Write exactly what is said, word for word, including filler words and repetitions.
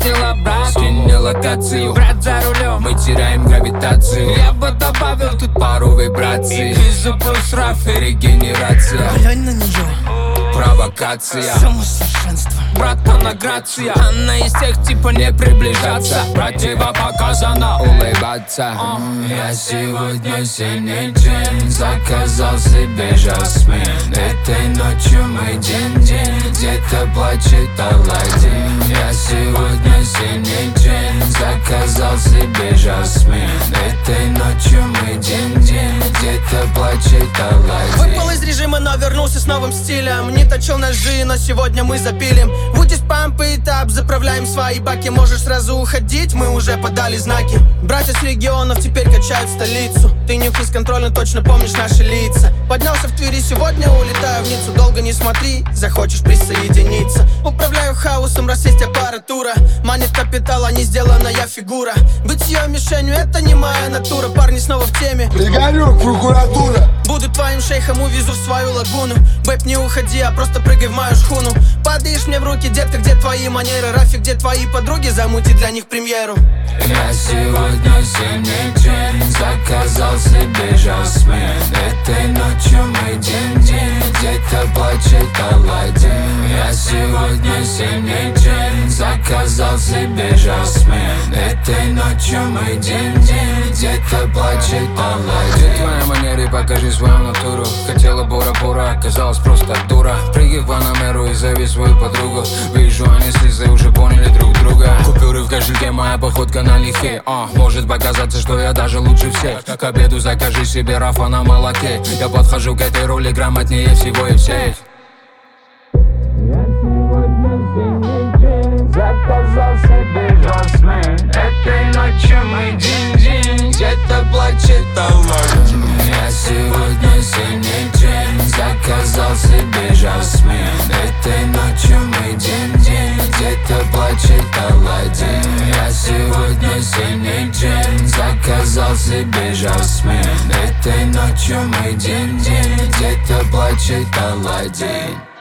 прилетел обратно. Скинь локацию, брат за рулем, мы теряем гравитацию. Я бы добавил тут пару вибраций. Визу плюс раф и регенерация. Глянь на нее, провокация, самосовершенство. брат, она грация. Она из тех типа не приближаться, противопоказано улыбаться. Я сегодня синий джин, заказал себе жасмин. Этой ночью мы день-день, где-то плачет Аладдин. Я сегодня синий джин, заказал себе жасмин. Этой ночью мы день-день, где-то плачет Аладдин. Выпал из режима, но вернулся с новым стилем. Не точил ножи, но сегодня мы запилим. Будешь памп и этап, заправляем свои баки. Можешь сразу уходить, мы уже подали знаки. Братья с регионов теперь качают столицу. Ты не фейс-контрольно, точно помнишь наши лица. Поднялся в Твери, сегодня улетаю в Ниццу. Долго не смотри, захочешь присоединиться. Управляю хаосом, раз есть аппаратура. Манит капитал, а не сделанная фигура. Быть ее мишенью, это не моя натура. Парни снова в теме. Пригорю, прокуратура. Буду твоим шейхом, увезу в свою лагуну. Бэйб, не уходи, а просто прыгай в мою шхуну. Падаешь мне в руки, детка, где твои манеры? Рафик, где твои подруги? Замути для них премьеру. Я сегодня синий джин, заказал себе жасмин. Этой ночью мы день-день, где-то плачет Аладдин. Я сегодня синий джин, заказал себе жасмин. Этой ночью мы день-день, где-то плачет Аладдин. Где твоя манера, покажи свою натуру. Хотела бура-бура, оказалась просто дура. Прыгай в Панамеру и зови свою подругу. Вижу, они с Лизой уже поняли друг друга. Купюры в кошельке, моя походка на лихе. а, Может показаться, что я даже лучше всех. К обеду закажи себе рафа на молоке. Я подхожу к этой роли грамотнее всего и всех. Я сегодня синий джин, заказал себе жасмин. Этой ночью мы день-день, где-то плачет Аладдин. Я сегодня синий джин, заказал себе жасмин. Этой ночью мы день-день, где-то плачет Аладдин. Я сегодня синий джин, заказал себе жасмин. Этой ночью мы день-день, где-то плачет Аладдин.